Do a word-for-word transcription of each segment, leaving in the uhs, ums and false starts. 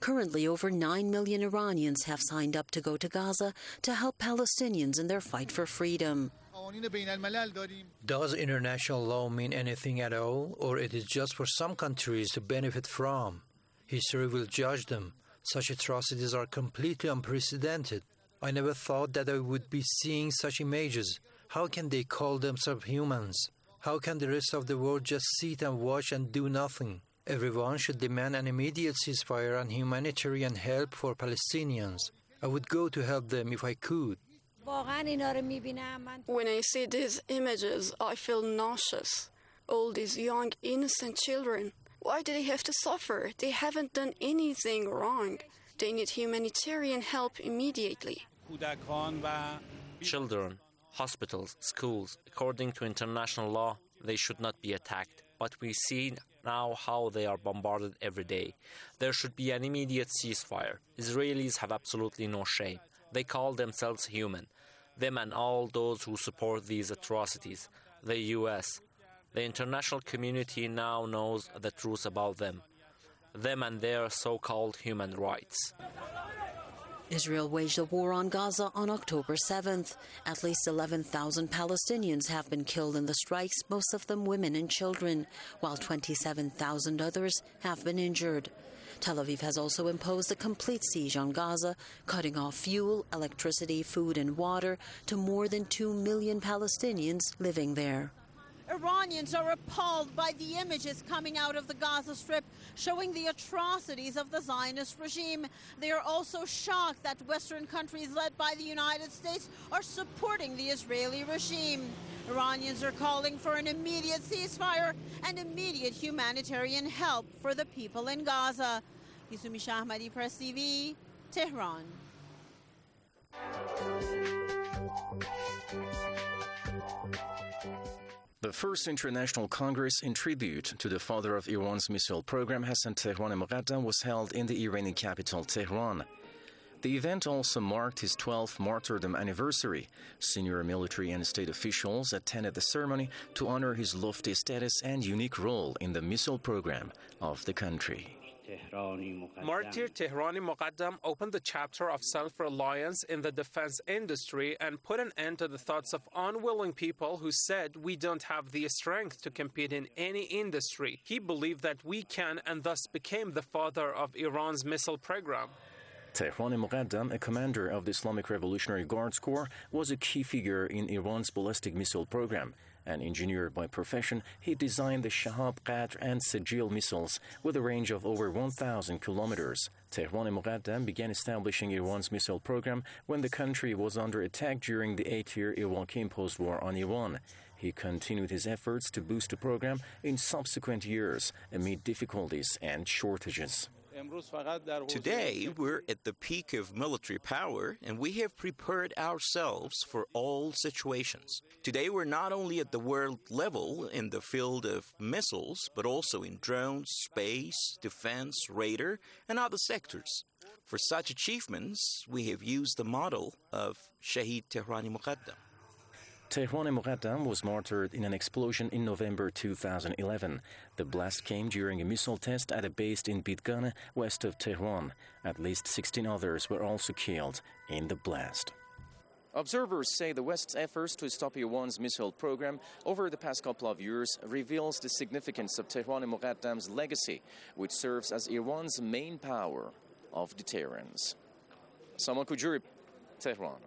Currently, over nine million Iranians have signed up to go to Gaza to help Palestinians in their fight for freedom. Does international law mean anything at all, or it is just for some countries to benefit from? History will judge them. Such atrocities are completely unprecedented. I never thought that I would be seeing such images. How can they call themselves humans? How can the rest of the world just sit and watch and do nothing? Everyone should demand an immediate ceasefire and humanitarian help for Palestinians. I would go to help them if I could. When I see these images, I feel nauseous. All these young, innocent children. Why do they have to suffer? They haven't done anything wrong. They need humanitarian help immediately. Children, hospitals, schools, according to international law, they should not be attacked. But we see now how they are bombarded every day. There should be an immediate ceasefire. Israelis have absolutely no shame. They call themselves human. Them and all those who support these atrocities. The U S, the international community now knows the truth about them. Them and their so-called human rights. Israel waged a war on Gaza on October seventh. At least eleven thousand Palestinians have been killed in the strikes, most of them women and children, while twenty-seven thousand others have been injured. Tel Aviv has also imposed a complete siege on Gaza, cutting off fuel, electricity, food and water to more than two million Palestinians living there. Iranians are appalled by the images coming out of the Gaza Strip showing the atrocities of the Zionist regime. They are also shocked that Western countries led by the United States are supporting the Israeli regime. Iranians are calling for an immediate ceasefire and immediate humanitarian help for the people in Gaza. Yusumi Shahmadi, Press T V, Tehran. The First International Congress in tribute to the father of Iran's missile program, Hassan Tehran-e-Moqaddam, was held in the Iranian capital, Tehran. The event also marked his twelfth martyrdom anniversary. Senior military and state officials attended the ceremony to honor his lofty status and unique role in the missile program of the country. Martyr Tehran-e-Moqaddam opened the chapter of self-reliance in the defense industry and put an end to the thoughts of unwilling people who said we don't have the strength to compete in any industry. He believed that we can and thus became the father of Iran's missile program. Tehran-e-Moqaddam, a commander of the Islamic Revolutionary Guards Corps, was a key figure in Iran's ballistic missile program. An engineer by profession, he designed the Shahab, Qadr, and Sejil missiles with a range of over one thousand kilometers. Tehran-e-Moqaddam began establishing Iran's missile program when the country was under attack during the eight-year Iraq-imposed war on Iran. He continued his efforts to boost the program in subsequent years amid difficulties and shortages. Today, we're at the peak of military power, and we have prepared ourselves for all situations. Today, we're not only at the world level in the field of missiles, but also in drones, space, defense, radar, and other sectors. For such achievements, we have used the model of Shahid Tehran-e-Moqaddam. Tehran-e-Moqaddam was martyred in an explosion in November two thousand eleven. The blast came during a missile test at a base in Bidgane, west of Tehran. At least sixteen others were also killed in the blast. Observers say the West's efforts to stop Iran's missile program over the past couple of years reveals the significance of Tehran-e-Moqaddam's legacy, which serves as Iran's main power of deterrence. Saman Kujuri, Tehran.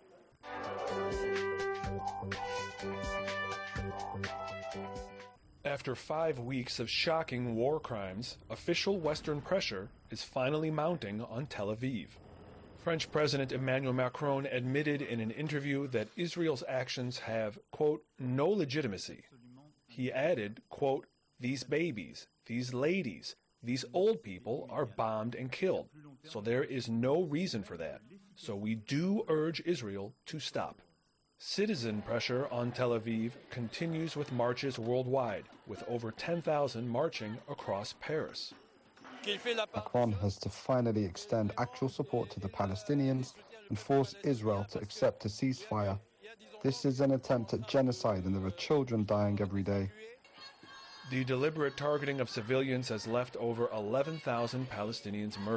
After five weeks of shocking war crimes, official Western pressure is finally mounting on Tel Aviv. French President Emmanuel Macron admitted in an interview that Israel's actions have, quote, no legitimacy. He added, quote, these babies, these ladies, these old people are bombed and killed, so there is no reason for that. So we do urge Israel to stop. Citizen pressure on Tel Aviv continues with marches worldwide, with over ten thousand marching across Paris. Macron has to finally extend actual support to the Palestinians and force Israel to accept a ceasefire. This is an attempt at genocide, and there are children dying every day. The deliberate targeting of civilians has left over eleven thousand Palestinians murdered.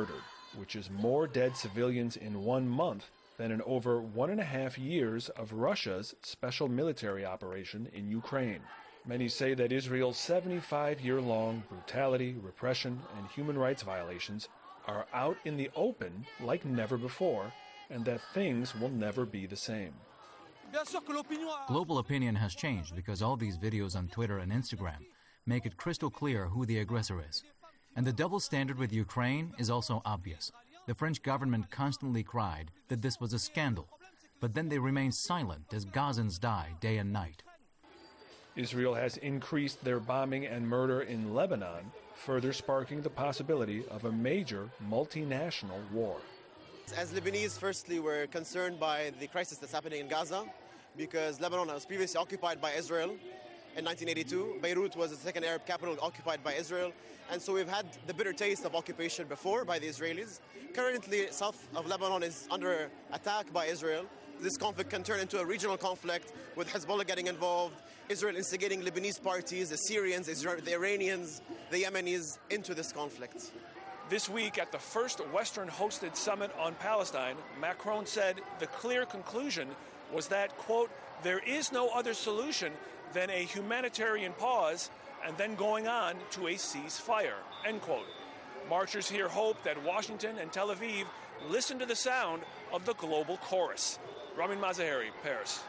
which is more dead civilians in one month than in over one and a half years of Russia's special military operation in Ukraine. Many say that Israel's seventy-five-year-long brutality, repression, and human rights violations are out in the open like never before, and that things will never be the same. Global opinion has changed because all these videos on Twitter and Instagram make it crystal clear who the aggressor is. And the double standard with Ukraine is also obvious. The French government constantly cried that this was a scandal, but then they remain silent as Gazans die day and night. Israel has increased their bombing and murder in Lebanon, further sparking the possibility of a major multinational war. As Lebanese, firstly, we're concerned by the crisis that's happening in Gaza because Lebanon was previously occupied by Israel in nineteen eighty-two. Beirut was the second Arab capital occupied by Israel. And so we've had the bitter taste of occupation before by the Israelis. Currently, south of Lebanon is under attack by Israel. This conflict can turn into a regional conflict with Hezbollah getting involved, Israel instigating Lebanese parties, the Syrians, the Iranians, the Yemenis into this conflict. This week, at the first Western-hosted summit on Palestine, Macron said the clear conclusion was that, quote, there is no other solution than a humanitarian pause and then going on to a ceasefire, end quote. Marchers here hope that Washington and Tel Aviv listen to the sound of the global chorus. Ramin Mazaheri, Paris.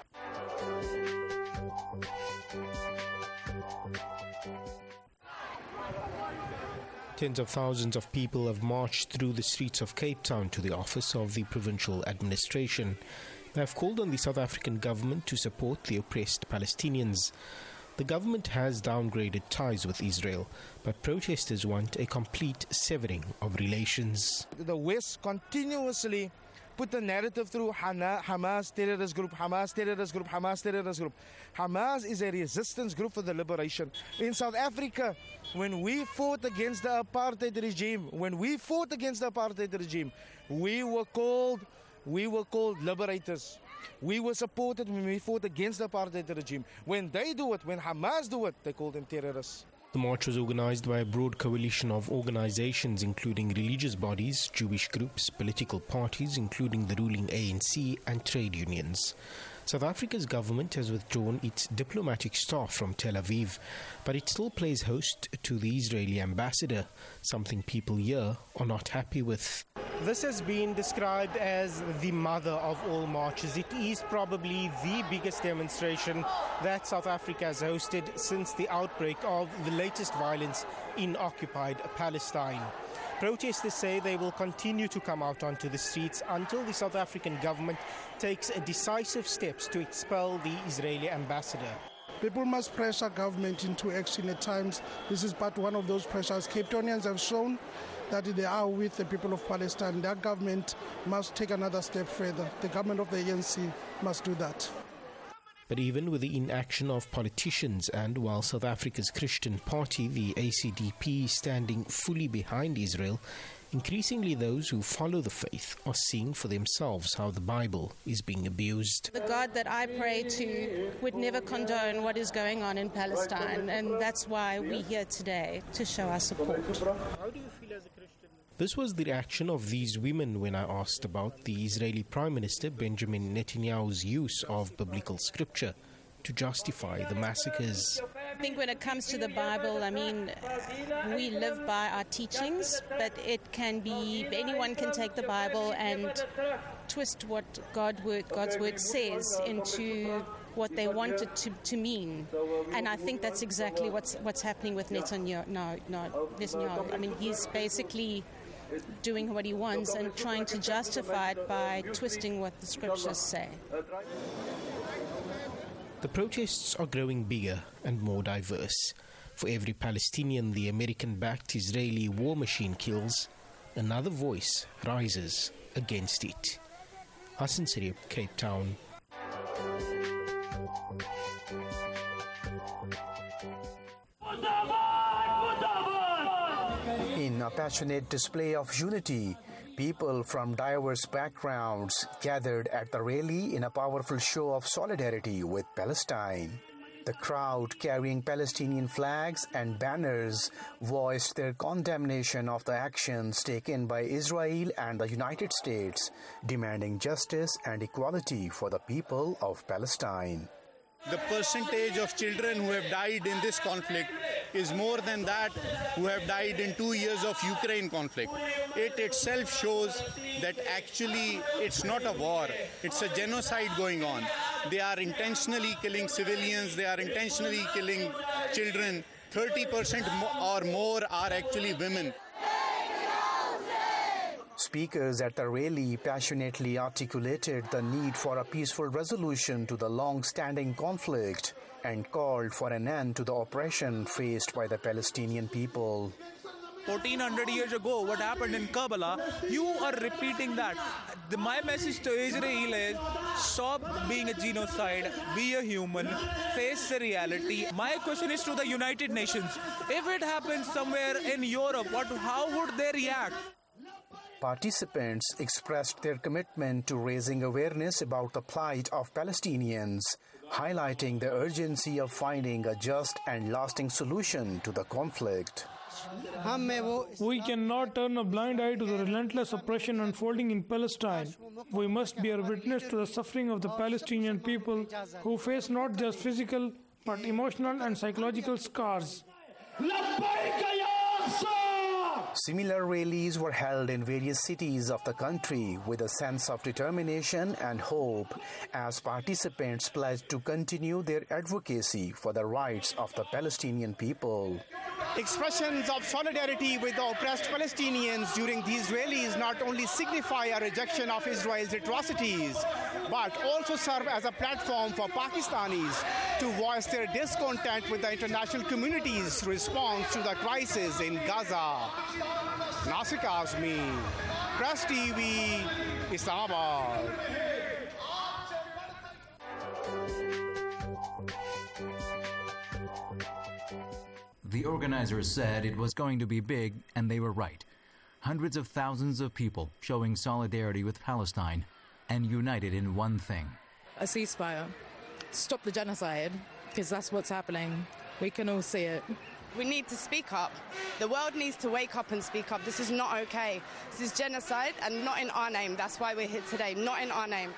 Tens of thousands of people have marched through the streets of Cape Town to the office of the provincial administration. They have called on the South African government to support the oppressed Palestinians. The government has downgraded ties with Israel, but protesters want a complete severing of relations. The West continuously put the narrative through Hamas terrorist group, Hamas terrorist group, Hamas terrorist group. Hamas is a resistance group for the liberation. In South Africa, when we fought against the apartheid regime, when we fought against the apartheid regime, we were called, we were called liberators. We were supported when we fought against the apartheid regime. When they do it, when Hamas do it, they call them terrorists. The march was organized by a broad coalition of organizations including religious bodies, Jewish groups, political parties including the ruling A N C and trade unions. South Africa's government has withdrawn its diplomatic staff from Tel Aviv, but it still plays host to the Israeli ambassador, something people here are not happy with. This has been described as the mother of all marches. It is probably the biggest demonstration that South Africa has hosted since the outbreak of the latest violence in occupied Palestine. Protesters say they will continue to come out onto the streets until the South African government takes decisive steps to expel the Israeli ambassador. People must pressure government into action at times. This is but one of those pressures. Cape Townians have shown that they are with the people of Palestine. Their government must take another step further. The government of the A N C must do that. But even with the inaction of politicians and while South Africa's Christian party, the A C D P, standing fully behind Israel, increasingly those who follow the faith are seeing for themselves how the Bible is being abused. The God that I pray to would never condone what is going on in Palestine, and that's why we're here today, to show our support. How do you feel as a Christian? This was the reaction of these women when I asked about the Israeli Prime Minister Benjamin Netanyahu's use of biblical scripture to justify the massacres. I think when it comes to the Bible, I mean, we live by our teachings, but it can be, anyone can take the Bible and twist what God word, God's word says into what they want it to, to mean. And I think that's exactly what's what's happening with Netanyahu. No, no, Netanyahu. I mean, he's basically doing what he wants and trying to justify it by twisting what the scriptures say. The protests are growing bigger and more diverse. For every Palestinian the American-backed Israeli war machine kills, another voice rises against it. Hassan Sirip, Cape Town. In a passionate display of unity, people from diverse backgrounds gathered at the rally in a powerful show of solidarity with Palestine. The crowd, carrying Palestinian flags and banners, voiced their condemnation of the actions taken by Israel and the United States, demanding justice and equality for the people of Palestine. The percentage of children who have died in this conflict is more than that who have died in two years of Ukraine conflict. It itself shows that actually it's not a war, it's a genocide going on. They are intentionally killing civilians, they are intentionally killing children. thirty percent or more are actually women. Speakers at the rally passionately articulated the need for a peaceful resolution to the long-standing conflict and called for an end to the oppression faced by the Palestinian people. fourteen hundred years ago, what happened in Karbala, you are repeating that. The, my message to Israel is, stop being a genocide, be a human, face the reality. My question is to the United Nations. If it happens somewhere in Europe, what, how would they react? Participants expressed their commitment to raising awareness about the plight of Palestinians, highlighting the urgency of finding a just and lasting solution to the conflict. We cannot turn a blind eye to the relentless oppression unfolding in Palestine. We must bear witness to the suffering of the Palestinian people who face not just physical but emotional and psychological scars. Similar rallies were held in various cities of the country with a sense of determination and hope as participants pledged to continue their advocacy for the rights of the Palestinian people. Expressions of solidarity with the oppressed Palestinians during these rallies not only signify a rejection of Israel's atrocities, but also serve as a platform for Pakistanis to voice their discontent with the international community's response to the crisis in Gaza. Nasir Kazmi, Press T V, Islamabad. The organizers said it was going to be big, and they were right. Hundreds of thousands of people showing solidarity with Palestine and united in one thing. A ceasefire. Stop the genocide, because that's what's happening. We can all see it. We need to speak up. The world needs to wake up and speak up. This is not okay. This is genocide and not in our name. That's why we're here today, not in our name.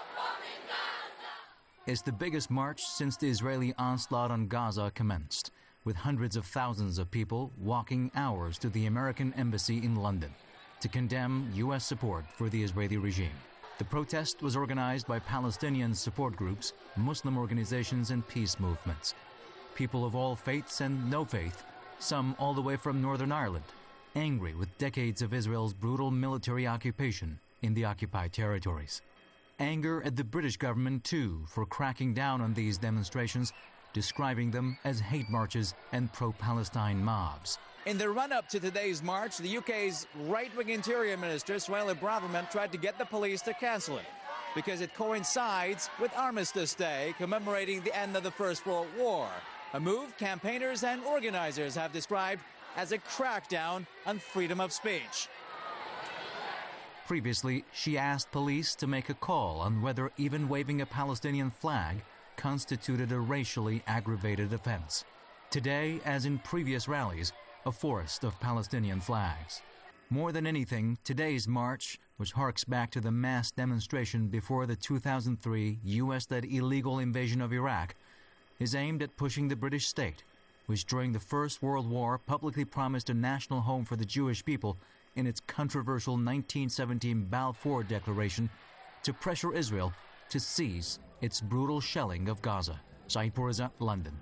It's the biggest march since the Israeli onslaught on Gaza commenced, with hundreds of thousands of people walking hours to the American embassy in London to condemn U S support for the Israeli regime. The protest was organized by Palestinian support groups, Muslim organizations, and peace movements. People of all faiths and no faith, some all the way from Northern Ireland, angry with decades of Israel's brutal military occupation in the occupied territories. Anger at the British government, too, for cracking down on these demonstrations, describing them as hate marches and pro-Palestine mobs. In the run-up to today's march, the U K's right-wing Interior Minister, Suella Braverman, tried to get the police to cancel it because it coincides with Armistice Day, commemorating the end of the First World War, a move campaigners and organizers have described as a crackdown on freedom of speech. Previously, she asked police to make a call on whether even waving a Palestinian flag constituted a racially aggravated offense. Today, as in previous rallies, a forest of Palestinian flags. More than anything, today's march, which harks back to the mass demonstration before the two thousand three U S-led illegal invasion of Iraq, is aimed at pushing the British state, which during the First World War publicly promised a national home for the Jewish people in its controversial nineteen seventeen Balfour Declaration, to pressure Israel to cease its brutal shelling of Gaza. Saeed Pourreza, London.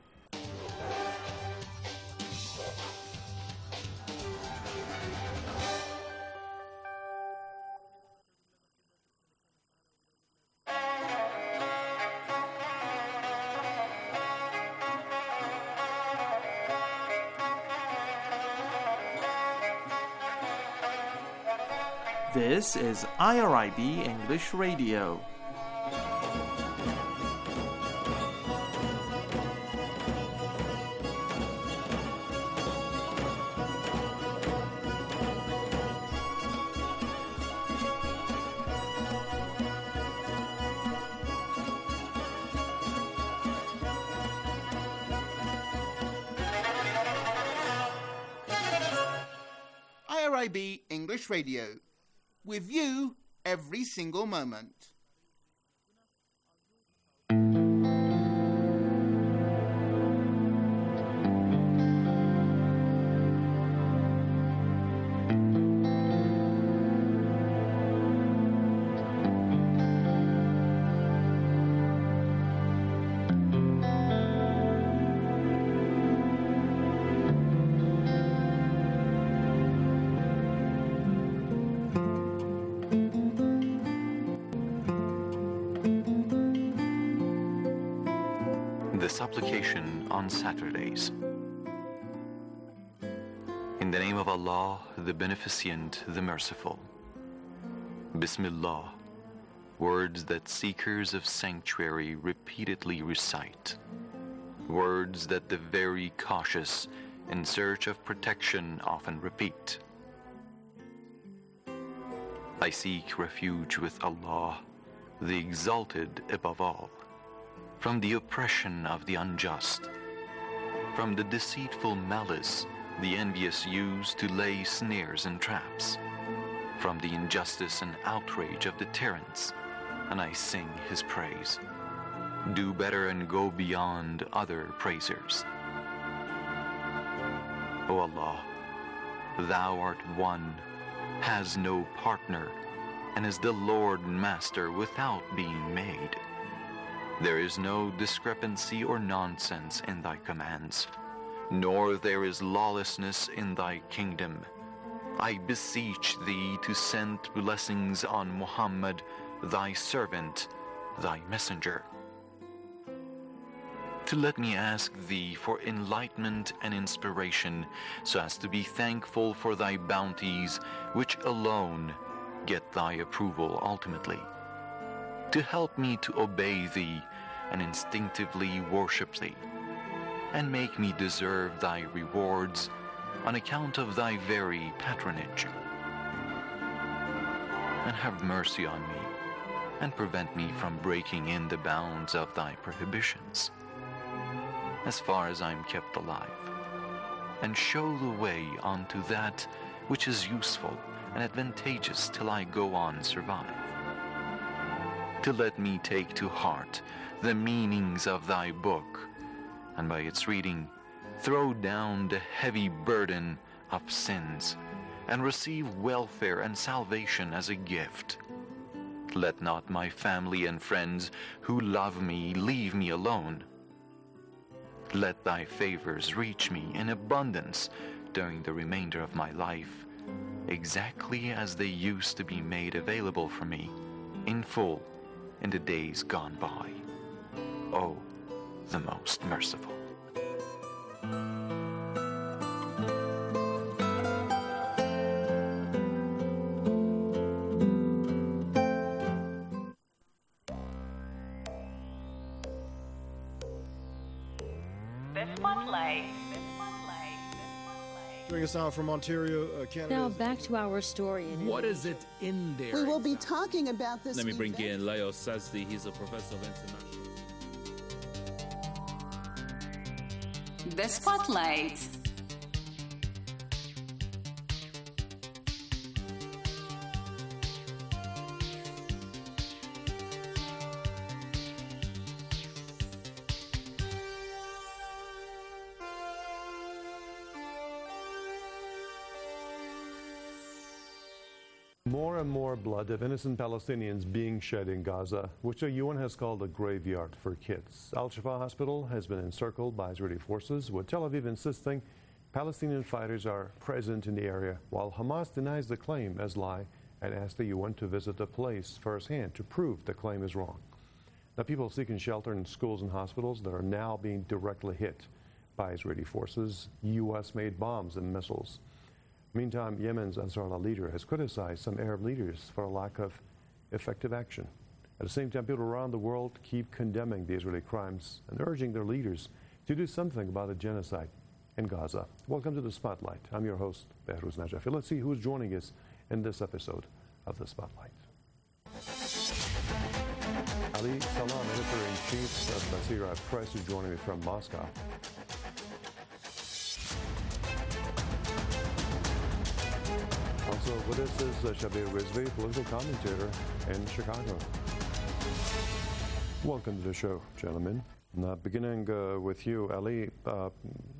This is I R I B English Radio. I B English Radio, with you every single moment. Supplication on Saturdays. In the name of Allah, the Beneficent, the Merciful. Bismillah, words that seekers of sanctuary repeatedly recite, words that the very cautious in search of protection often repeat. I seek refuge with Allah, the Exalted above all, from the oppression of the unjust, from the deceitful malice the envious use to lay snares and traps, from the injustice and outrage of the tyrants, and I sing his praise. Do better and go beyond other praisers. O Allah, thou art one, has no partner, and is the Lord and Master without being made. There is no discrepancy or nonsense in thy commands, nor there is lawlessness in thy kingdom. I beseech thee to send blessings on Muhammad, thy servant, thy messenger. To let me ask thee for enlightenment and inspiration, so as to be thankful for thy bounties, which alone get thy approval ultimately. To help me to obey thee and instinctively worship thee, and make me deserve thy rewards on account of thy very patronage. And have mercy on me, and prevent me from breaking in the bounds of thy prohibitions, as far as I am kept alive, and show the way unto that which is useful and advantageous till I go on survive. To let me take to heart the meanings of thy book, and by its reading throw down the heavy burden of sins, and receive welfare and salvation as a gift. Let not my family and friends who love me leave me alone. Let thy favors reach me in abundance during the remainder of my life, exactly as they used to be made available for me in full in the days gone by. O, the most merciful. Joining us now from Ontario, uh, Canada. Now back to our story. In what is it in there? We will be talking about this. Let me bring event. in Leo Sazdi. He's a professor of international. The Spotlight. More and more blood of innocent Palestinians being shed in Gaza, which the U N has called a graveyard for kids. Al-Shifa Hospital has been encircled by Israeli forces, with Tel Aviv insisting Palestinian fighters are present in the area, while Hamas denies the claim as lie and asks the U N to visit the place firsthand to prove the claim is wrong. Now, people seeking shelter in schools and hospitals that are now being directly hit by Israeli forces, U S-made bombs and missiles. Meantime, Yemen's Ansarullah leader has criticized some Arab leaders for a lack of effective action. At the same time, people around the world keep condemning the Israeli crimes and urging their leaders to do something about the genocide in Gaza. Welcome to The Spotlight. I'm your host, Behruz Najafi. Let's see who's joining us in this episode of The Spotlight. Ali Salam, editor-in-chief of Basira Press, is joining me from Moscow. Also with us is uh, Shabir Rizvi, political commentator in Chicago. Welcome to the show, gentlemen. Now, beginning uh, with you, Ali, uh,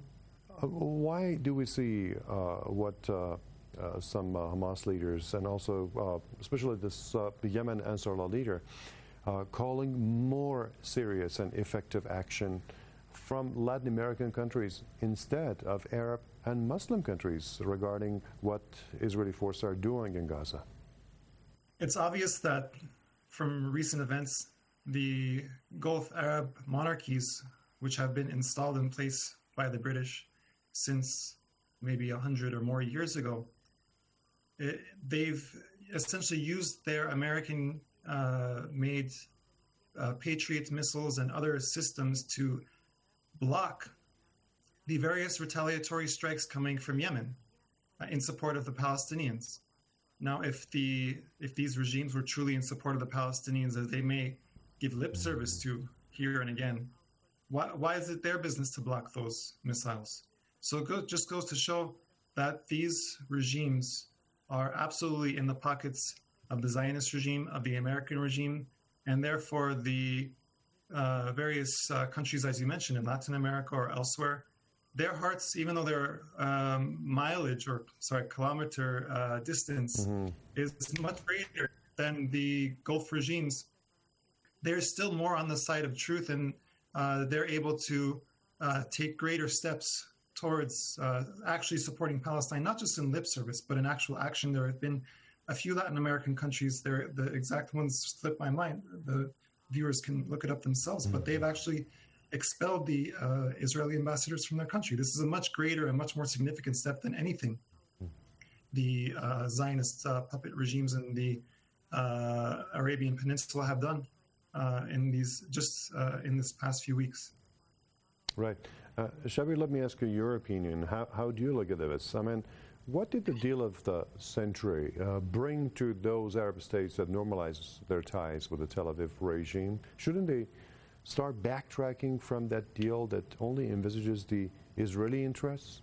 why do we see uh, what uh, uh, some uh, Hamas leaders and also uh, especially this uh, Yemen Ansarullah leader uh, calling more serious and effective action from Latin American countries instead of Arab and Muslim countries regarding what Israeli forces are doing in Gaza? It's obvious that from recent events, the Gulf Arab monarchies, which have been installed in place by the British since maybe a hundred or more years ago, it, they've essentially used their American uh, made uh, Patriot missiles and other systems to block the various retaliatory strikes coming from Yemen uh, in support of the Palestinians. Now, if the if these regimes were truly in support of the Palestinians, as they may give lip service to here and again, why, why is it their business to block those missiles? So it go, just goes to show that these regimes are absolutely in the pockets of the Zionist regime, of the American regime, and therefore the uh, various uh, countries, as you mentioned, in Latin America or elsewhere, their hearts, even though their um, mileage or, sorry, kilometer uh, distance mm-hmm. is much greater than the Gulf regimes, they're still more on the side of truth, and uh, they're able to uh, take greater steps towards uh, actually supporting Palestine, not just in lip service, but in actual action. There have been a few Latin American countries, they're, the exact ones slip my mind. The viewers can look it up themselves, mm-hmm. but they've actually expelled the uh, Israeli ambassadors from their country. This is a much greater and much more significant step than anything the uh, Zionist uh, puppet regimes in the uh, Arabian Peninsula have done uh, in these just uh, in this past few weeks. Right. Uh, Shabir, let me ask you your opinion. How, how do you look at this? I mean, what did the deal of the century uh, bring to those Arab states that normalize their ties with the Tel Aviv regime? Shouldn't they start backtracking from that deal that only envisages the Israeli interests?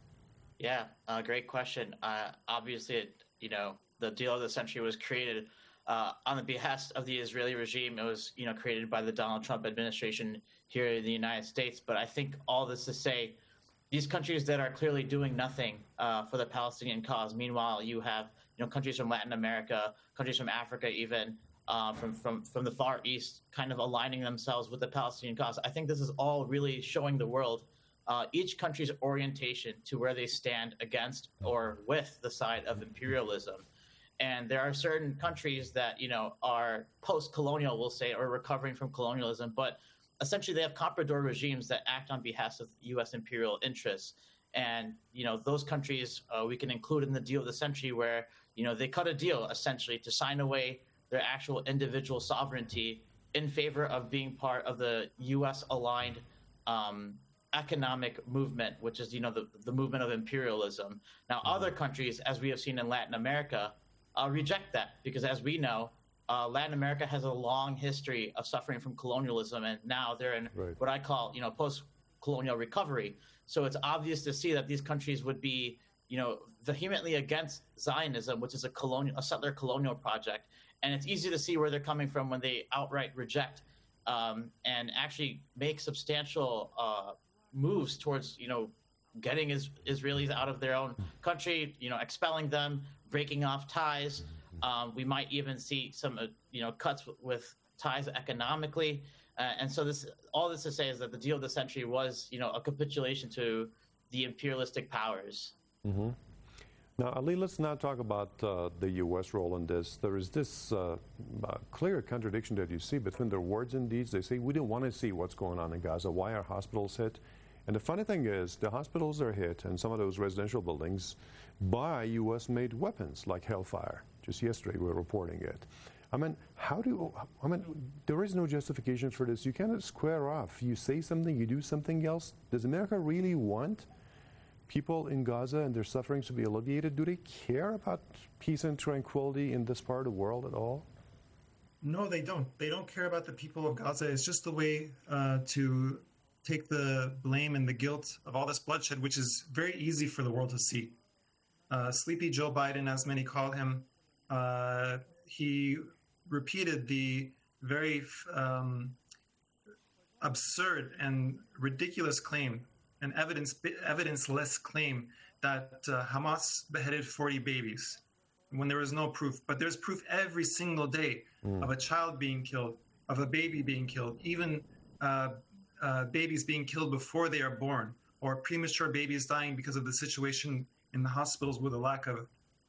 Yeah, uh, great question. Uh, obviously, it, you know, the deal of the century was created uh, on the behest of the Israeli regime. It was, you know, created by the Donald Trump administration here in the United States. But I think all this to say, these countries that are clearly doing nothing uh, for the Palestinian cause. Meanwhile, you have, you know, countries from Latin America, countries from Africa, even uh, from from from the Far East, kind of aligning themselves with the Palestinian cause. I think this is all really showing the world uh, each country's orientation to where they stand against or with the side of imperialism. And there are certain countries that, you know, are post-colonial, we'll say, or recovering from colonialism, but essentially they have comprador regimes that act on behalf of U S imperial interests. And, you know, those countries uh, we can include in the deal of the century where, you know, they cut a deal essentially to sign away their actual individual sovereignty in favor of being part of the U S-aligned um, economic movement, which is, you know, the, the movement of imperialism. Now, mm-hmm. other countries, as we have seen in Latin America, uh, reject that because, as we know, Uh, Latin America has a long history of suffering from colonialism, and now they're in right. what I call, you know, post-colonial recovery. So it's obvious to see that these countries would be, you know, vehemently against Zionism, which is a colonial, a settler colonial project. And it's easy to see where they're coming from when they outright reject um, and actually make substantial uh, moves towards, you know, getting is- Israelis out of their own country, you know, expelling them, breaking off ties. Um, we might even see some, uh, you know, cuts w- with ties economically, uh, and so this, all this to say is that the deal of the century was, you know, a capitulation to the imperialistic powers. Mm-hmm. Now, Ali, let's now talk about uh, the U S role in this. There is this uh, uh, clear contradiction that you see between their words and deeds. They say we don't want to see what's going on in Gaza. Why are hospitals hit? And the funny thing is, the hospitals are hit, and some of those residential buildings, by U S-made weapons like Hellfire. Just yesterday we were reporting it. I mean, how do, I mean, there is no justification for this. You cannot square off. You say something, you do something else. Does America really want people in Gaza and their sufferings to be alleviated? Do they care about peace and tranquility in this part of the world at all? No, they don't. They don't care about the people of Gaza. It's just a way uh, to take the blame and the guilt of all this bloodshed, which is very easy for the world to see. uh, Sleepy Joe Biden, as many call him, uh, he repeated the very um, absurd and ridiculous claim, an evidence evidence-less claim that uh, Hamas beheaded forty babies when there was no proof. But there's proof every single day mm. of a child being killed, of a baby being killed, even uh, uh, babies being killed before they are born, or premature babies dying because of the situation in the hospitals with a lack of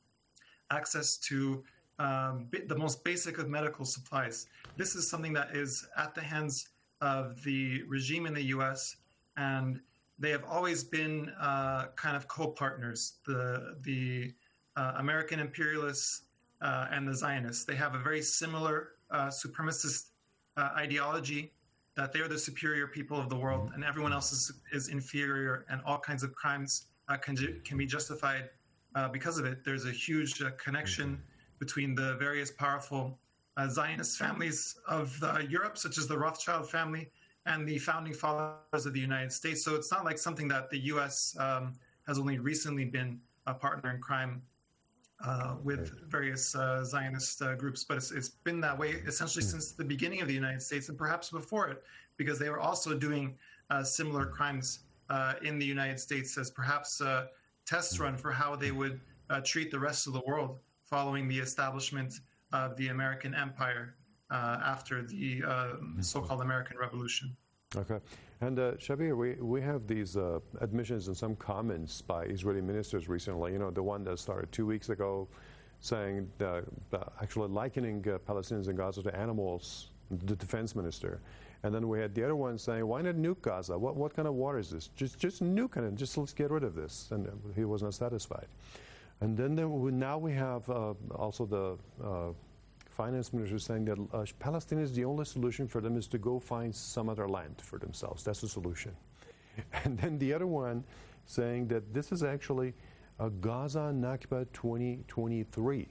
access to um, the most basic of medical supplies. This is something that is at the hands of the regime in the U S, and they have always been uh, kind of co-partners, the, the uh, American imperialists uh, and the Zionists. They have a very similar uh, supremacist uh, ideology, that they're the superior people of the world and everyone else is, is inferior, and all kinds of crimes uh, can, can be justified uh, because of it. There's a huge uh, connection between the various powerful uh, Zionist families of uh, Europe, such as the Rothschild family, and the founding fathers of the United States. So it's not like something that the U S um, has only recently been a partner in crime uh, with various uh, Zionist uh, groups, but it's, it's been that way essentially since the beginning of the United States, and perhaps before it, because they were also doing uh, similar crimes uh, in the United States as perhaps a test run for how they would uh, treat the rest of the world following the establishment of the American empire uh, after the uh, so-called American Revolution. Okay. And uh, Shabir, we, we have these uh, admissions and some comments by Israeli ministers recently. You know, the one that started two weeks ago saying, uh, actually likening uh, Palestinians in Gaza to animals, the defense minister. And then we had the other one saying, why not nuke Gaza? What, what kind of war is this? Just, just nuke it and just let's get rid of this. And he was not satisfied. And then there, we, now we have uh, also the uh, finance minister saying that uh, Palestine is the only solution for them is to go find some other land for themselves. That's the solution. And then the other one saying that this is actually a Gaza Nakba twenty twenty-three.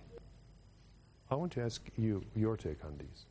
I want to ask you your take on these.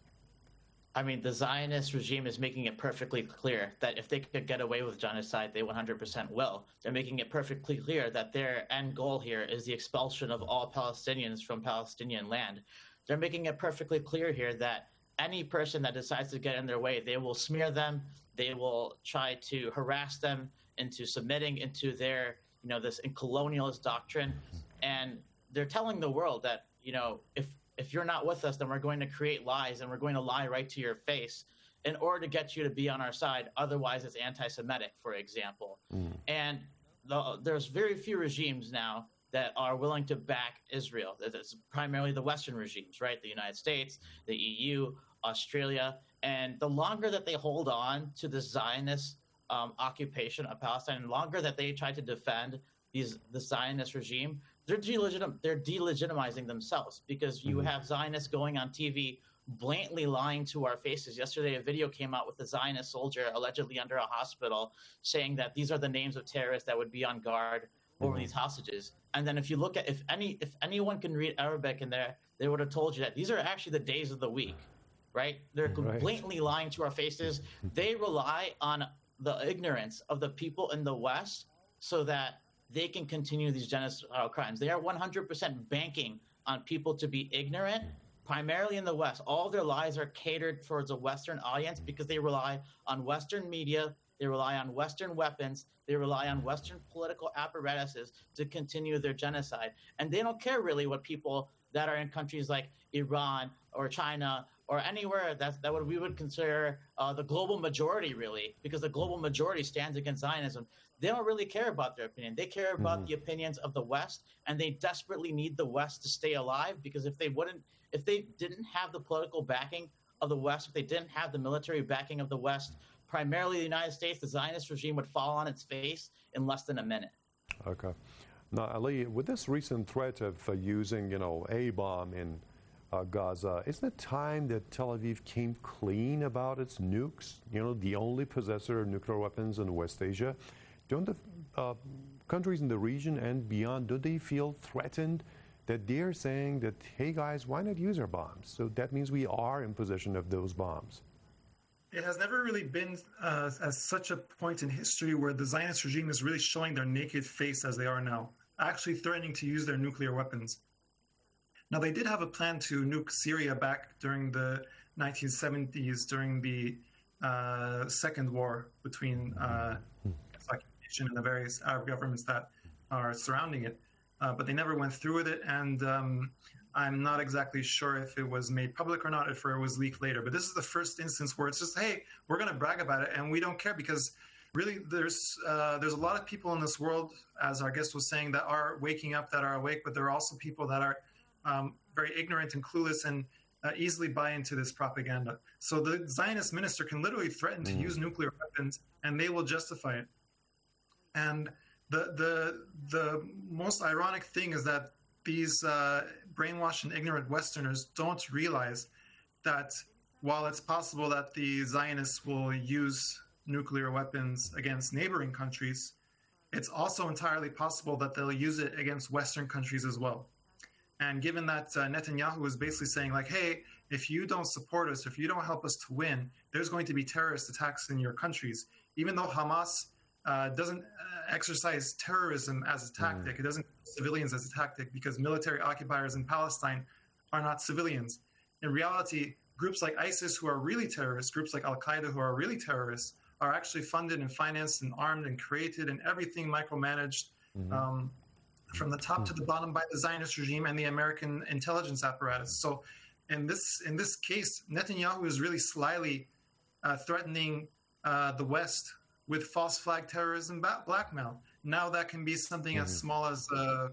I mean, the Zionist regime is making it perfectly clear that if they could get away with genocide, they one hundred percent will. They're making it perfectly clear that their end goal here is the expulsion of all Palestinians from Palestinian land. They're making it perfectly clear here that any person that decides to get in their way, they will smear them, they will try to harass them into submitting into their, you know, this colonialist doctrine. And they're telling the world that, you know, if if you're not with us, then we're going to create lies and we're going to lie right to your face in order to get you to be on our side. Otherwise, it's anti-Semitic, for example. Mm. And the, there's very few regimes now that are willing to back Israel. It's primarily the Western regimes, right? The United States, the E U, Australia. And the longer that they hold on to the Zionist um, occupation of Palestine, the longer that they try to defend these the Zionist regime, they're, delegitim- they're delegitimizing themselves, because you mm-hmm. have Zionists going on T V blatantly lying to our faces. Yesterday, a video came out with a Zionist soldier allegedly under a hospital saying that these are the names of terrorists that would be on guard over mm-hmm. these hostages. And then if you look at, if any, if anyone can read Arabic in there, they would have told you that these are actually the days of the week, right? They're right. blatantly lying to our faces. They rely on the ignorance of the people in the West so that they can continue these genocidal crimes. They are one hundred percent banking on people to be ignorant, primarily in the West. All their lies are catered towards a Western audience because they rely on Western media, they rely on Western weapons, they rely on Western political apparatuses to continue their genocide. And they don't care really what people that are in countries like Iran or China or anywhere that's, that would, we would consider uh, the global majority, really, because the global majority stands against Zionism. They don't really care about their opinion. They care about mm-hmm. the opinions of the West, and they desperately need the West to stay alive, because if they wouldn't, if they didn't have the political backing of the West, if they didn't have the military backing of the West, primarily the United States, the Zionist regime would fall on its face in less than a minute. Okay. Now, Ali, with this recent threat of uh, using, you know, a bomb in uh, Gaza, isn't it time that Tel Aviv came clean about its nukes? You know, the only possessor of nuclear weapons in West Asia. Don't the uh, countries in the region and beyond, don't they feel threatened that they're saying that, hey guys, why not use our bombs? So that means we are in possession of those bombs. It has never really been uh, as such a point in history where the Zionist regime is really showing their naked face as they are now. actually threatening to use their nuclear weapons. Now, they did have a plan to nuke Syria back during the nineteen seventies, during the uh, second war between uh, Nation and the various Arab governments that are surrounding it. Uh, but they never went through with it, and um, I'm not exactly sure if it was made public or not, if it was leaked later. But this is the first instance where it's just, hey, we're going to brag about it, and we don't care, because really there's uh, there's a lot of people in this world, as our guest was saying, that are waking up, that are awake, but there are also people that are um, very ignorant and clueless and uh, easily buy into this propaganda. So the Zionist minister can literally threaten to use nuclear weapons, and they will justify it. And the the the most ironic thing is that these uh, brainwashed and ignorant Westerners don't realize that while it's possible that the Zionists will use nuclear weapons against neighboring countries, it's also entirely possible that they'll use it against Western countries as well. And given that uh, Netanyahu is basically saying, like, hey, if you don't support us, if you don't help us to win, there's going to be terrorist attacks in your countries. Even though Hamas uh, doesn't uh, exercise terrorism as a tactic, mm. it doesn't use civilians as a tactic, because military occupiers in Palestine are not civilians. In reality, groups like ISIS, who are really terrorists, groups like Al-Qaeda, who are really terrorists, are actually funded and financed and armed and created and everything micromanaged mm-hmm. um, from the top to the bottom by the Zionist regime and the American intelligence apparatus. So in this in this case, Netanyahu is really slyly uh, threatening uh, the West with false flag terrorism ba- blackmail. Now that can be something mm-hmm. as small as a,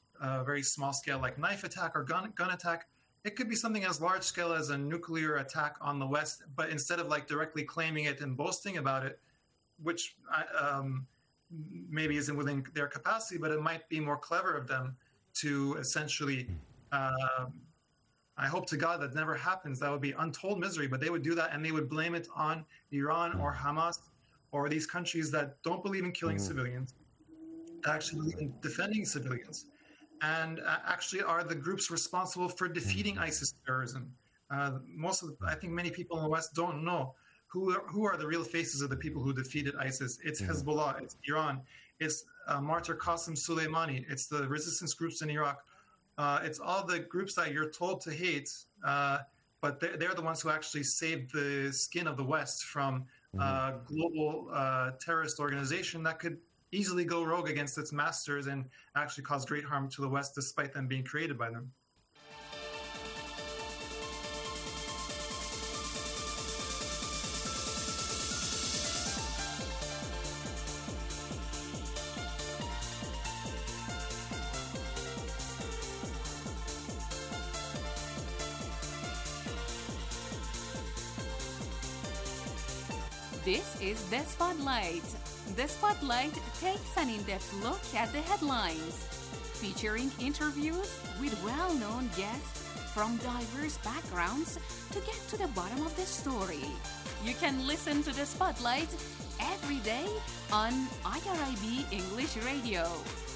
a very small scale like knife attack or gun, gun attack. It could be something as large scale as a nuclear attack on the West, but instead of like directly claiming it and boasting about it, which um, maybe isn't within their capacity, but it might be more clever of them to essentially, uh, I hope to God that never happens. That would be untold misery, but they would do that and they would blame it on Iran or Hamas or these countries that don't believe in killing mm-hmm. civilians, actually believe in defending civilians, and uh, actually are the groups responsible for defeating mm-hmm. ISIS terrorism. Uh, most of the, I think many people in the West don't know who are, who are the real faces of the people who defeated ISIS. It's mm-hmm. Hezbollah, it's Iran, it's uh, Martyr Qasem Soleimani, it's the resistance groups in Iraq. Uh, it's all the groups that you're told to hate, uh, but they're, they're the ones who actually saved the skin of the West from a mm-hmm. global uh, terrorist organization that could easily go rogue against its masters and actually cause great harm to the West despite them being created by them. This is The Spotlight. The Spotlight takes an in-depth look at the headlines, featuring interviews with well-known guests from diverse backgrounds to get to the bottom of the story. You can listen to The Spotlight every day on I R I B English Radio.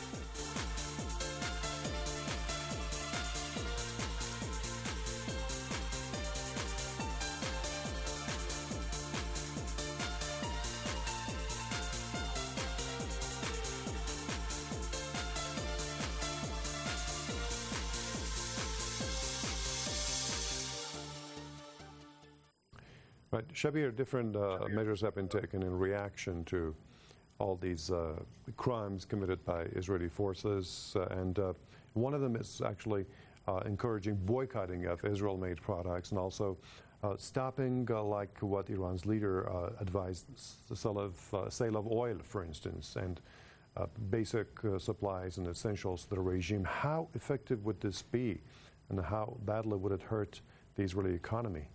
Right. Shabir, different uh, measures have been taken in reaction to all these uh, crimes committed by Israeli forces, uh, and uh, one of them is actually uh, encouraging boycotting of Israel-made products and also uh, stopping, uh, like what Iran's leader uh, advised, the sale of, uh, sale of oil, for instance, and uh, basic uh, supplies and essentials to the regime. How effective would this be, and how badly would it hurt the Israeli economy?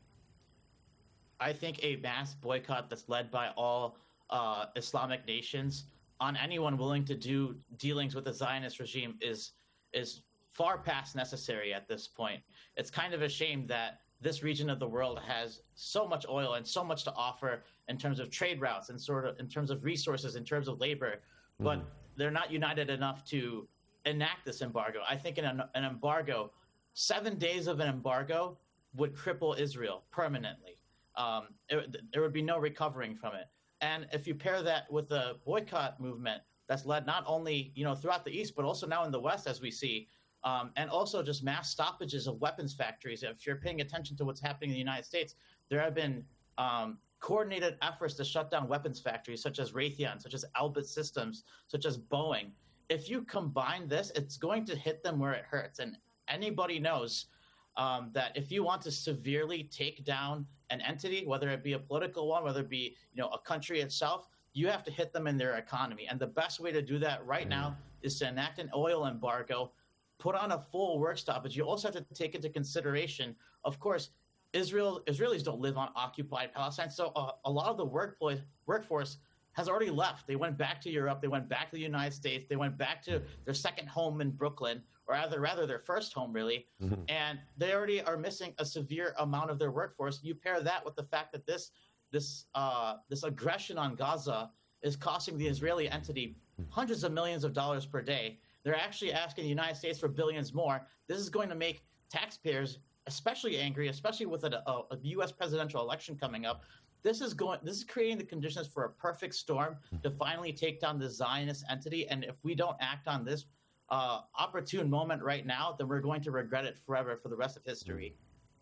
I think a mass boycott that's led by all uh, Islamic nations on anyone willing to do dealings with the Zionist regime is is far past necessary at this point. It's kind of a shame that this region of the world has so much oil and so much to offer in terms of trade routes and sort of in terms of resources, in terms of labor, but mm. they're not united enough to enact this embargo. I think in an, an embargo, seven days of an embargo would cripple Israel permanently. Um, it, there would be no recovering from it. And if you pair that with the boycott movement that's led not only, you know, throughout the East, but also now in the West, as we see, um, and also just mass stoppages of weapons factories. If you're paying attention to what's happening in the United States, there have been um, coordinated efforts to shut down weapons factories such as Raytheon, such as Elbit Systems, such as Boeing. If you combine this, it's going to hit them where it hurts. And anybody knows um, that if you want to severely take down an entity, whether it be a political one, whether it be, you know, a country itself, you have to hit them in their economy. And the best way to do that right now is to enact an oil embargo, put on a full work stoppage. You also have to take into consideration, of course, Israel Israelis don't live on occupied Palestine, so uh, a lot of the workforce workforce has already left. They went back to Europe. They went back to the United States. They went back to their second home in Brooklyn, or rather, rather their first home, really. Mm-hmm. And they already are missing a severe amount of their workforce. You pair that with the fact that this this uh, this aggression on Gaza is costing the Israeli entity hundreds of millions of dollars per day. They're actually asking the United States for billions more. This is going to make taxpayers especially angry, especially with a, a, a U S presidential election coming up. This is going. This is creating the conditions for a perfect storm to finally take down the Zionist entity. And if we don't act on this uh, opportune moment right now, then we're going to regret it forever for the rest of history.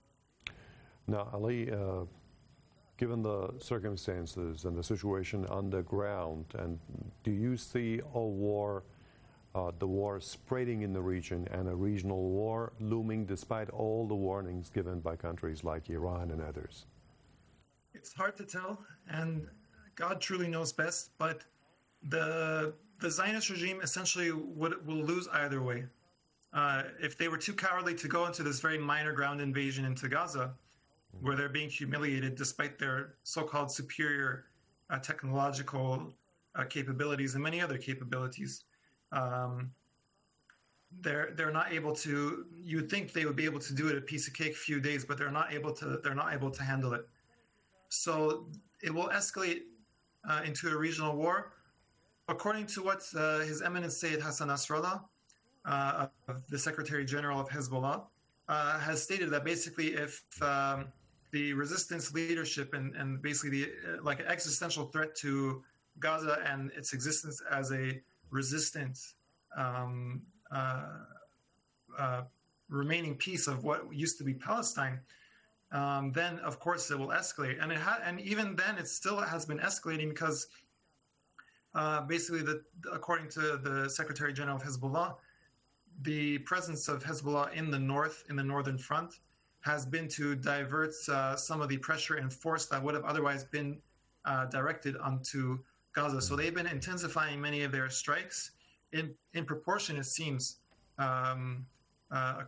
Now, Ali, uh, given the circumstances and the situation on the ground, and do you see a war, uh, the war spreading in the region, and a regional war looming despite all the warnings given by countries like Iran and others? It's hard to tell, and God truly knows best, but the the Zionist regime essentially would, will lose either way. Uh, if they were too cowardly to go into this very minor ground invasion into Gaza, where they're being humiliated despite their so-called superior uh, technological uh, capabilities and many other capabilities, um, they're they're not able to. You'd think they would be able to do it a piece of cake, few days, but they're not able to. They're not able to handle it. So it will escalate uh, into a regional war. According to what uh, His Eminence Sayyid Hassan Nasrallah, uh, the Secretary General of Hezbollah, uh, has stated that basically if um, the resistance leadership and, and basically the, uh, like an existential threat to Gaza and its existence as a resistant um, uh, uh, remaining piece of what used to be Palestine, Um, then of course it will escalate, and it ha- and even then it still has been escalating because uh, basically, the, according to the Secretary General of Hezbollah, the presence of Hezbollah in the north, in the northern front, has been to divert uh, some of the pressure and force that would have otherwise been uh, directed onto Gaza. So they've been intensifying many of their strikes in in proportion, it seems. Um, uh,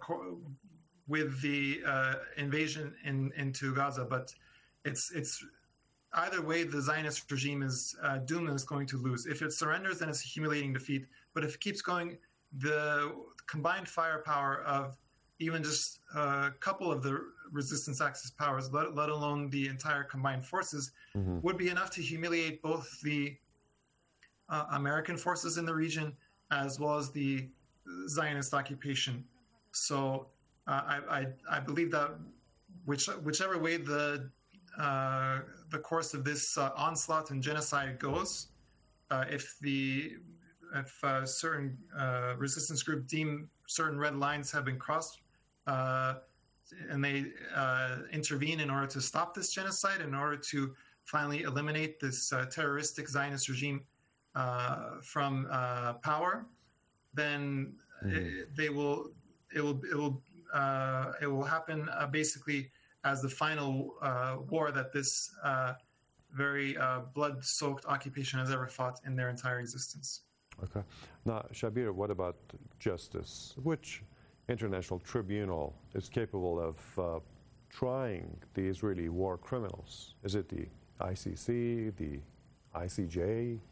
with the uh, invasion in, into Gaza, but it's it's either way the Zionist regime is uh, doomed and is going to lose. If it surrenders, then it's a humiliating defeat. But if it keeps going, the combined firepower of even just a couple of the resistance axis powers, let, let alone the entire combined forces, mm-hmm. would be enough to humiliate both the uh, American forces in the region as well as the Zionist occupation. So Uh, I, I I believe that which, whichever way the uh, the course of this uh, onslaught and genocide goes, uh, if the if uh, certain uh, resistance group deem certain red lines have been crossed, uh, and they uh, intervene in order to stop this genocide, in order to finally eliminate this uh, terroristic Zionist regime uh, from uh, power, then mm-hmm. it, they will it will it will. Uh, it will happen uh, basically as the final uh, war that this uh, very uh, blood-soaked occupation has ever fought in their entire existence. Okay. Now, Shabir, what about justice? Which international tribunal is capable of uh, trying the Israeli war criminals? Is it the I C C, the I C J?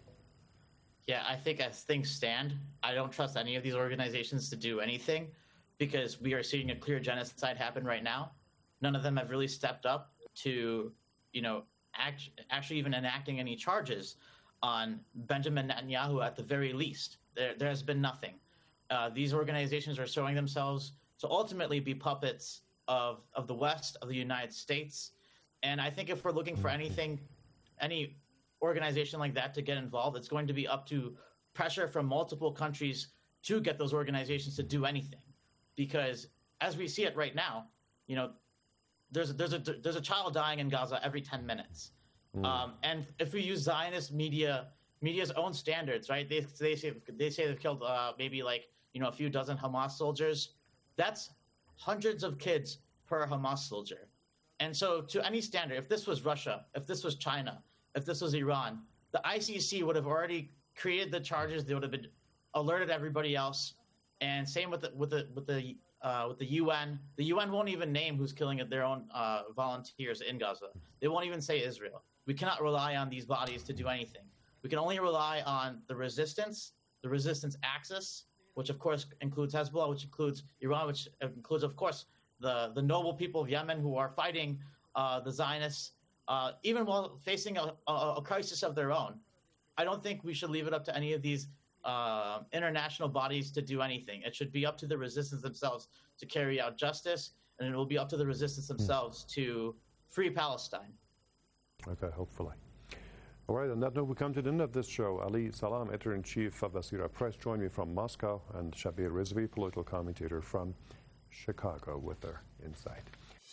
Yeah, I think as things stand, I don't trust any of these organizations to do anything, because we are seeing a clear genocide happen right now. None of them have really stepped up to, you know, act, actually even enacting any charges on Benjamin Netanyahu at the very least. There, there has been nothing. Uh, these organizations are showing themselves to ultimately be puppets of, of the West, of the United States. And I think if we're looking for anything, any organization like that to get involved, it's going to be up to pressure from multiple countries to get those organizations to do anything. Because as we see it right now, you know, there's there's a there's a child dying in Gaza every ten minutes. Mm. Um, and if we use Zionist media media's own standards, right? They they say they say they've killed uh, maybe like you know a few dozen Hamas soldiers. That's hundreds of kids per Hamas soldier. And so, to any standard, if this was Russia, if this was China, if this was Iran, the I C C would have already created the charges. They would have been alerted everybody else. And same with the with the with the uh, with the U N. The U N won't even name who's killing their own uh, volunteers in Gaza. They won't even say Israel. We cannot rely on these bodies to do anything. We can only rely on the resistance, the resistance axis, which of course includes Hezbollah, which includes Iran, which includes, of course, the, the noble people of Yemen who are fighting uh, the Zionists, uh, even while facing a, a, a crisis of their own. I don't think we should leave it up to any of these uh, international bodies to do anything. It should be up to the resistance themselves to carry out justice, and it will be up to the resistance themselves mm. to free Palestine. Okay, hopefully. All right, on that note, we come to the end of this show. Ali Salam, editor-in-chief of Basira Press, joined me from Moscow, and Shabir Rizvi, political commentator from Chicago, with their insight.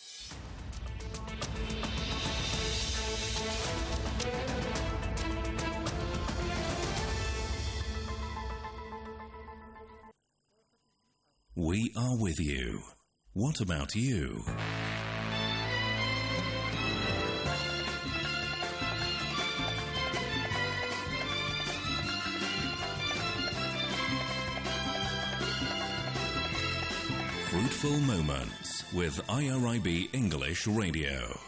We are with you. What about you? Fruitful Moments with I R I B English Radio.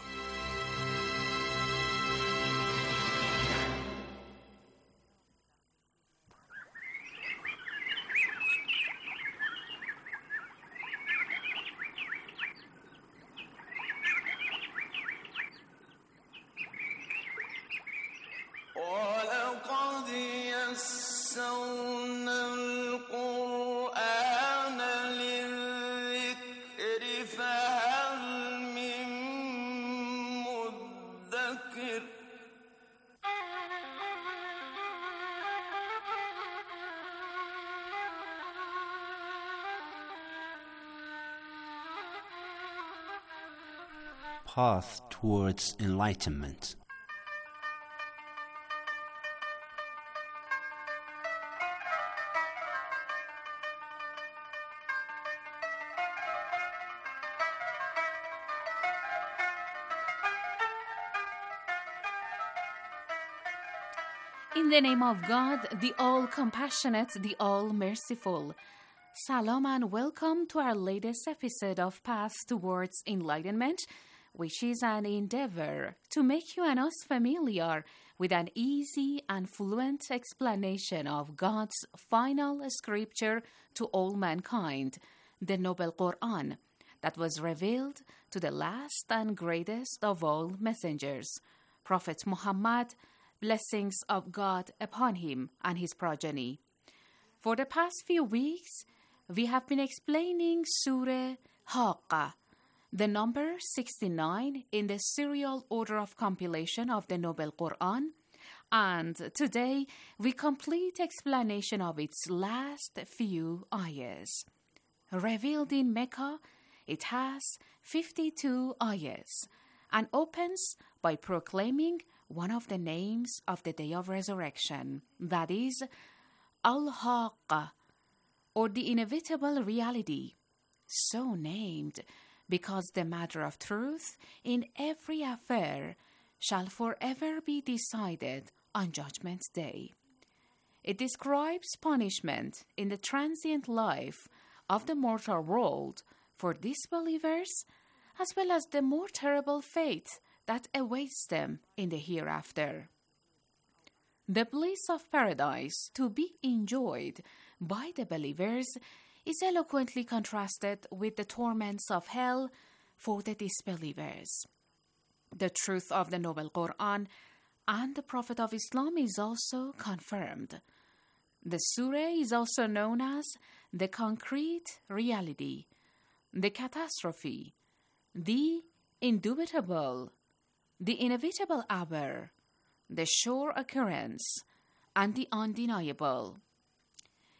Path towards enlightenment. In the name of God, the all-compassionate, the all-merciful. Salam and welcome to our latest episode of Path Towards Enlightenment, which is an endeavor to make you and us familiar with an easy and fluent explanation of God's final scripture to all mankind, the Noble Quran, that was revealed to the last and greatest of all messengers, Prophet Muhammad, blessings of God upon him and his progeny. For the past few weeks, we have been explaining Surah Haqqa, the number sixty-nine in the serial order of compilation of the Noble Quran, and today we complete explanation of its last few ayahs. Revealed in Mecca, it has fifty-two ayahs and opens by proclaiming one of the names of the Day of Resurrection, that is, Al-Haqqa, or the inevitable reality, so named because the matter of truth in every affair shall forever be decided on Judgment Day. It describes punishment in the transient life of the mortal world for disbelievers, as well as the more terrible fate that awaits them in the hereafter. The bliss of paradise to be enjoyed by the believers is eloquently contrasted with the torments of hell for the disbelievers. The truth of the Noble Quran and the Prophet of Islam is also confirmed. The surah is also known as the concrete reality, the catastrophe, the indubitable, the inevitable hour, the sure occurrence, and the undeniable.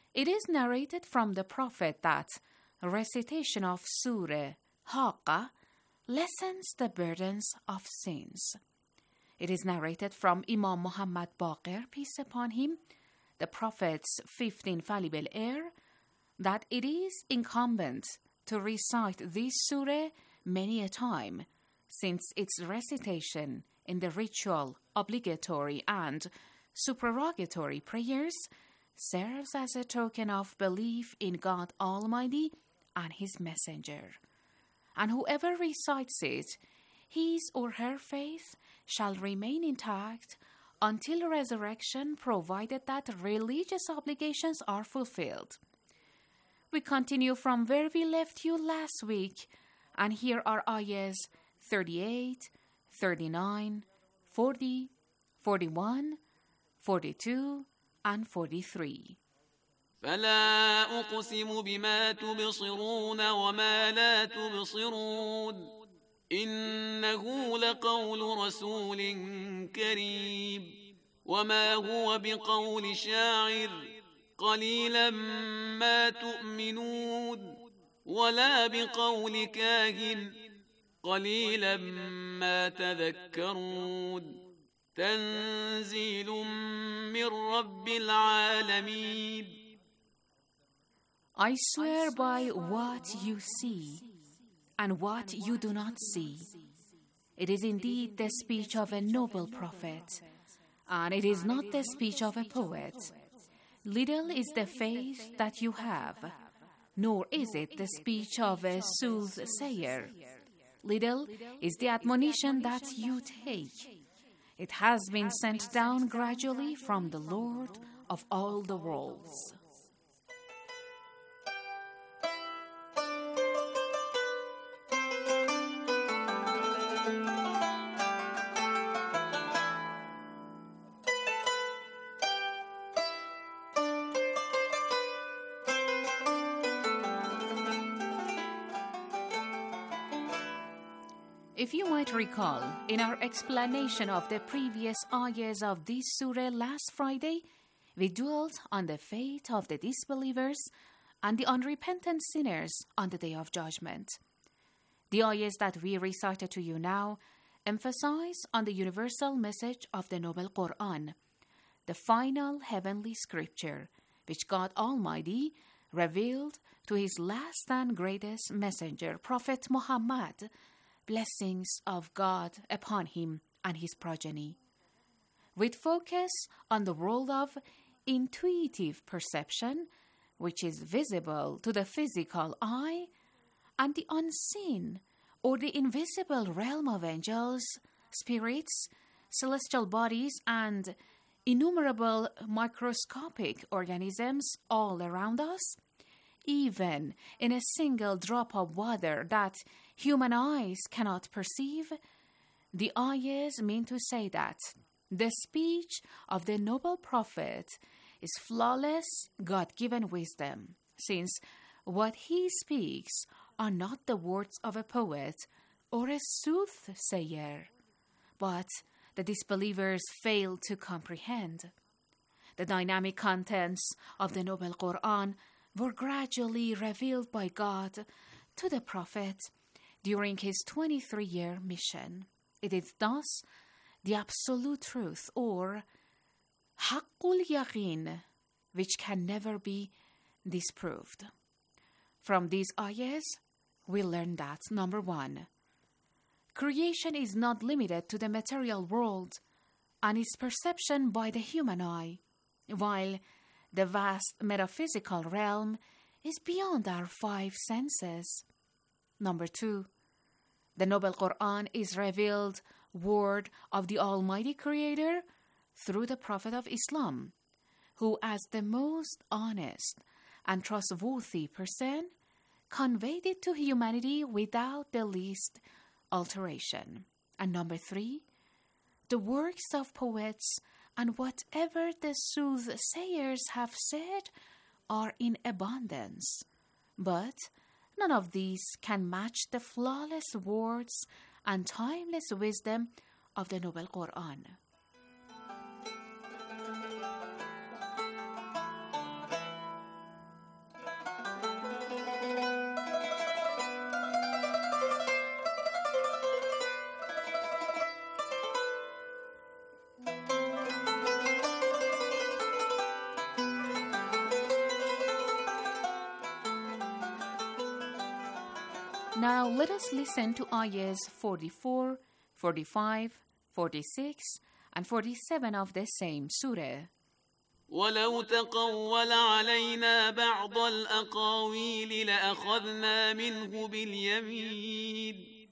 It is narrated from the Prophet that recitation of Surah Haqqa lessens the burdens of sins. It is narrated from Imam Muhammad Baqir, peace upon him, the Prophet's fifth infallible heir, that it is incumbent to recite this surah many a time, since its recitation in the ritual, obligatory, and supererogatory prayers serves as a token of belief in God Almighty and His Messenger. And whoever recites it, his or her faith shall remain intact until resurrection, provided that religious obligations are fulfilled. We continue from where we left you last week, and here are ayahs thirty-eight, thirty-nine, forty, forty-one, forty-two, and forty-three. فلا أقسم بما تبصرون وما لا تبصرون إنه لقول رسول كريم وما هو بقول شاعر قليلا ما تؤمنون ولا بقول كاهن قليلا ما تذكرون تنزيل من رب العالمين. I swear by what you see and what you do not see. It is indeed the speech of a noble prophet, and it is not the speech of a poet. Little is the faith that you have, nor is it the speech of a soothsayer. Little is the admonition that you take. It has been sent down gradually from the Lord of all the worlds. If you might recall, in our explanation of the previous ayahs of this surah last Friday, we dwelt on the fate of the disbelievers and the unrepentant sinners on the Day of Judgment. The ayahs that we recited to you now emphasize on the universal message of the Noble Quran, the final heavenly scripture, which God Almighty revealed to His last and greatest messenger, Prophet Muhammad, blessings of God upon him and his progeny. With focus on the world of intuitive perception, which is visible to the physical eye, and the unseen or the invisible realm of angels, spirits, celestial bodies, and innumerable microscopic organisms all around us, even in a single drop of water that human eyes cannot perceive, the ayahs mean to say that the speech of the noble prophet is flawless, God-given wisdom, since what he speaks are not the words of a poet or a soothsayer, but the disbelievers fail to comprehend. The dynamic contents of the Noble Quran were gradually revealed by God to the Prophet during his twenty-three-year mission. It is thus the absolute truth, or Haqqul Yaqeen, which can never be disproved. From these ayahs, we learn that, number one, creation is not limited to the material world and its perception by the human eye, while the vast metaphysical realm is beyond our five senses. Number two, the Noble Quran is revealed word of the Almighty Creator through the Prophet of Islam, who, as the most honest and trustworthy person, conveyed it to humanity without the least alteration. And number three, the works of poets and whatever the soothsayers have said are in abundance, but none of these can match the flawless words and timeless wisdom of the Noble Quran. Now let us listen to ayahs forty-four, forty-five, forty-six, and forty-seven of the same surah. ولو تقول علينا بعض الأقاويل لأخذنا منه باليمين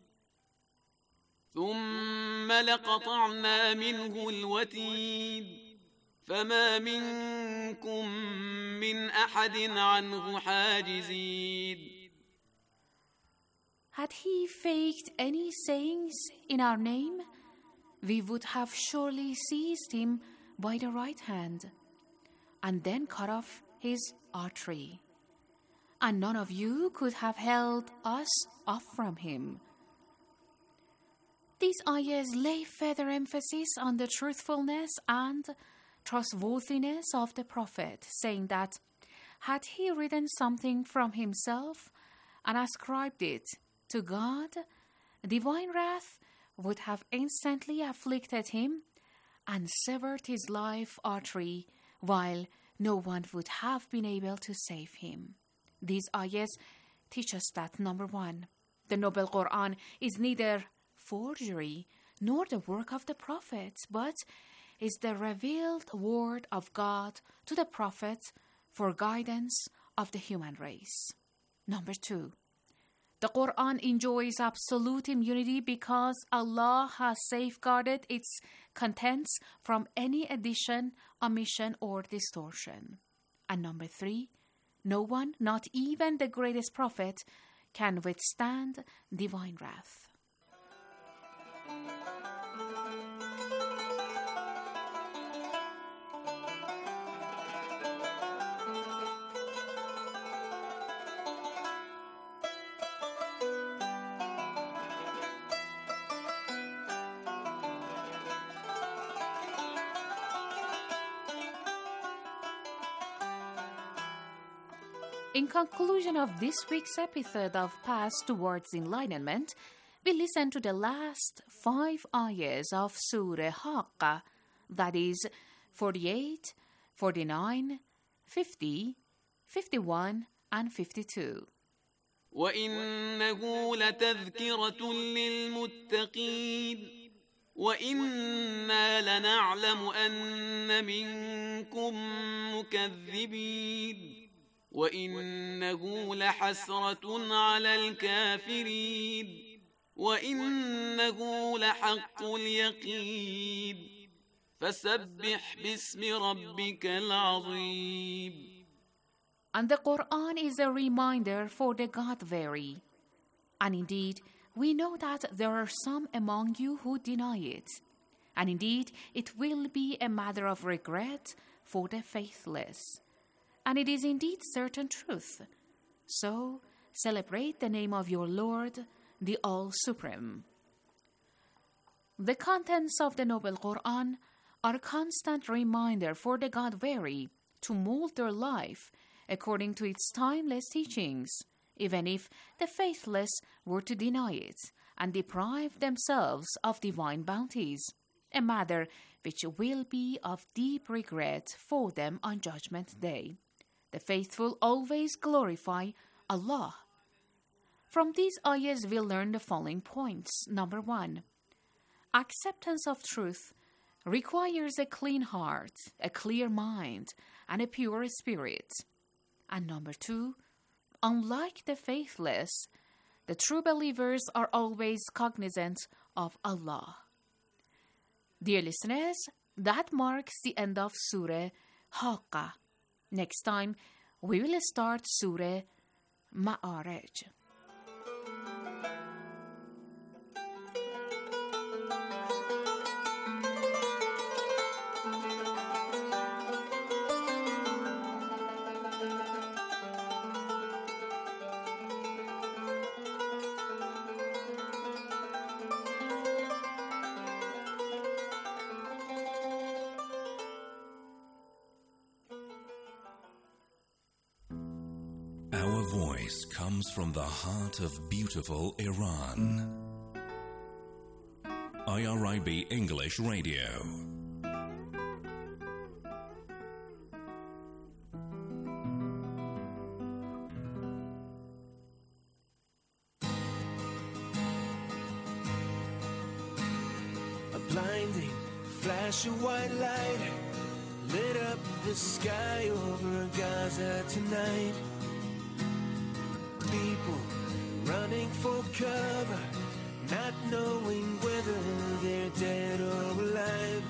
ثم لقطعنا منه الوتين فما منكم من أحد عنه حاجزين. Had he faked any sayings in our name, we would have surely seized him by the right hand and then cut off his artery, and none of you could have held us off from him. These ayahs lay further emphasis on the truthfulness and trustworthiness of the Prophet, saying that had he written something from himself and ascribed it to God, divine wrath would have instantly afflicted him and severed his life artery, while no one would have been able to save him. These ayahs teach us that, number one, the Noble Quran is neither forgery nor the work of the prophets, but is the revealed word of God to the Prophet for guidance of the human race. Number two, the Quran enjoys absolute immunity because Allah has safeguarded its contents from any addition, omission, or distortion. And number three, no one, not even the greatest prophet, can withstand divine wrath. In conclusion of this week's episode of Path Towards Enlightenment, we listen to the last five ayahs of Surah Haqqa, that is forty-eight, forty-nine, fifty, fifty-one, and fifty-two. وَإِنَّهُ لَتَذْكِرَةٌ لِلْمُتَّقِينَ وَإِنَّا لَنَعْلَمُ أَنَّ مِنكُم مُكَذِّبِينَ وَإِنَّهُ لَحَسْرَةٌ عَلَى الْكَافِرِينَ وَإِنَّهُ لَحَقُّ الْيَقِينِ فَسَبِّحْ بِاسْمِ رَبِّكَ الْعَظِيمِ. And the Quran is a reminder for the God-weary. And indeed, we know that there are some among you who deny it. And indeed, it will be a matter of regret for the faithless. And it is indeed certain truth. So, celebrate the name of your Lord, the All-Supreme. The contents of the Noble Quran are a constant reminder for the God-weary to mold their life according to its timeless teachings, even if the faithless were to deny it and deprive themselves of divine bounties, a matter which will be of deep regret for them on Judgment Day. The faithful always glorify Allah. From these ayahs we learn the following points. Number one, acceptance of truth requires a clean heart, a clear mind, and a pure spirit. And number two, unlike the faithless, the true believers are always cognizant of Allah. Dear listeners, that marks the end of Surah Haqqa. Next time, we will start Surah Ma'arij. Our voice comes from the heart of beautiful Iran. I R I B English Radio. blinding flash of white light lit up the sky over Gaza tonight. People running for cover, not knowing whether they're dead or alive.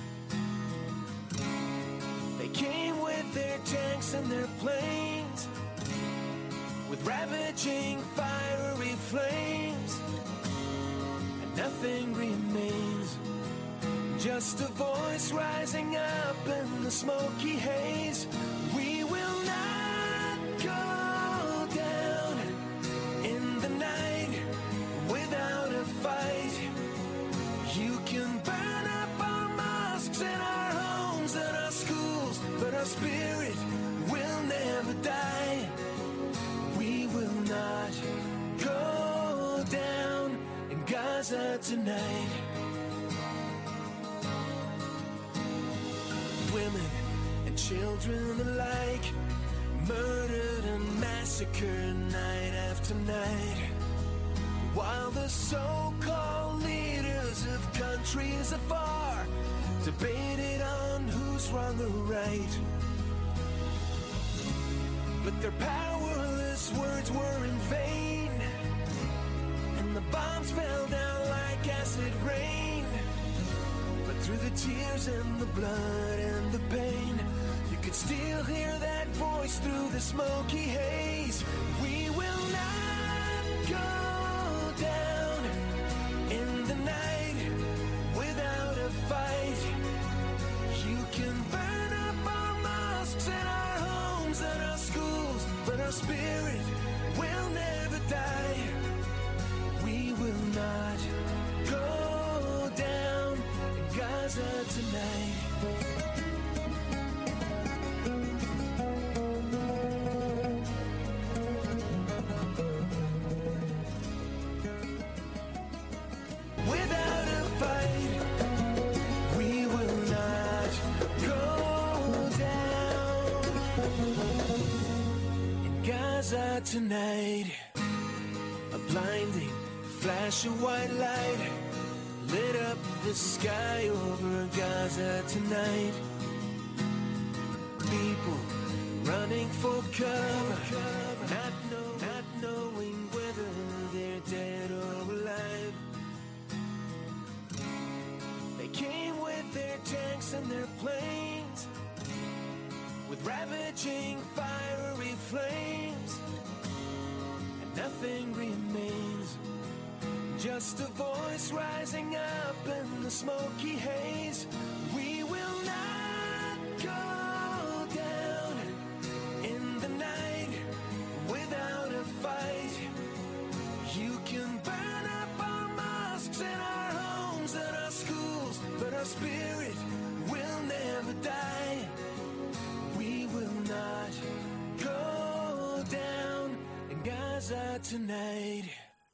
They came with their tanks and their planes, with ravaging fiery flames, and nothing remains, just a voice rising up in the smoky haze. We will not go down in the night without a fight. You can burn up our mosques and our homes and our schools, but our spirit will never die. We will not go down in Gaza tonight. Women and children alike, murdered and massacred night after night, while the so-called leaders of countries afar debated on who's wrong or right. But their powerless words were in vain, and the bombs fell down like acid rain. But through the tears and the blood and the pain, you could still hear that voice through the smoky haze. We will not go down in the night without a fight. You can burn up our mosques and our homes and our schools, but our spirit will never die. We will not go down in Gaza tonight. Without a fight, we will not go down in Gaza tonight. A blinding flash of white light lit up the sky over Gaza tonight. People running for cover, not, know, not knowing whether they're dead or alive. They came with their tanks and their planes, with ravaging fiery flames, and nothing remains, just a voice rising up in the smoky haze. We will not go down in the night without a fight. You can burn up our mosques and our homes and our schools, but our spirit will never die. We will not go down in Gaza tonight.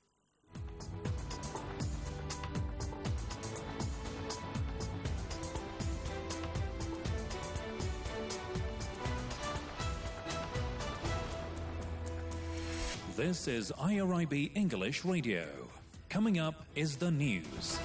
This is I R I B English Radio. Coming up is the news.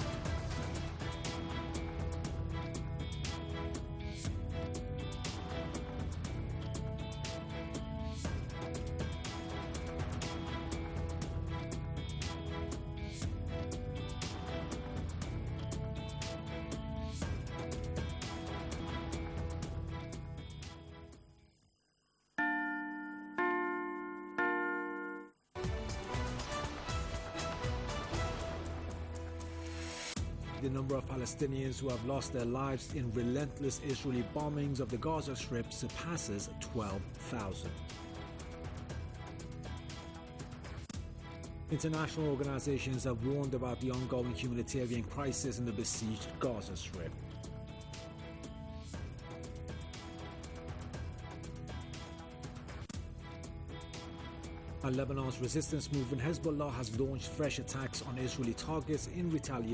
The number of Palestinians who have lost their lives in relentless Israeli bombings of the Gaza Strip surpasses twelve thousand. International organizations have warned about the ongoing humanitarian crisis in the besieged Gaza Strip. And Lebanon's resistance movement Hezbollah has launched fresh attacks on Israeli targets in retaliation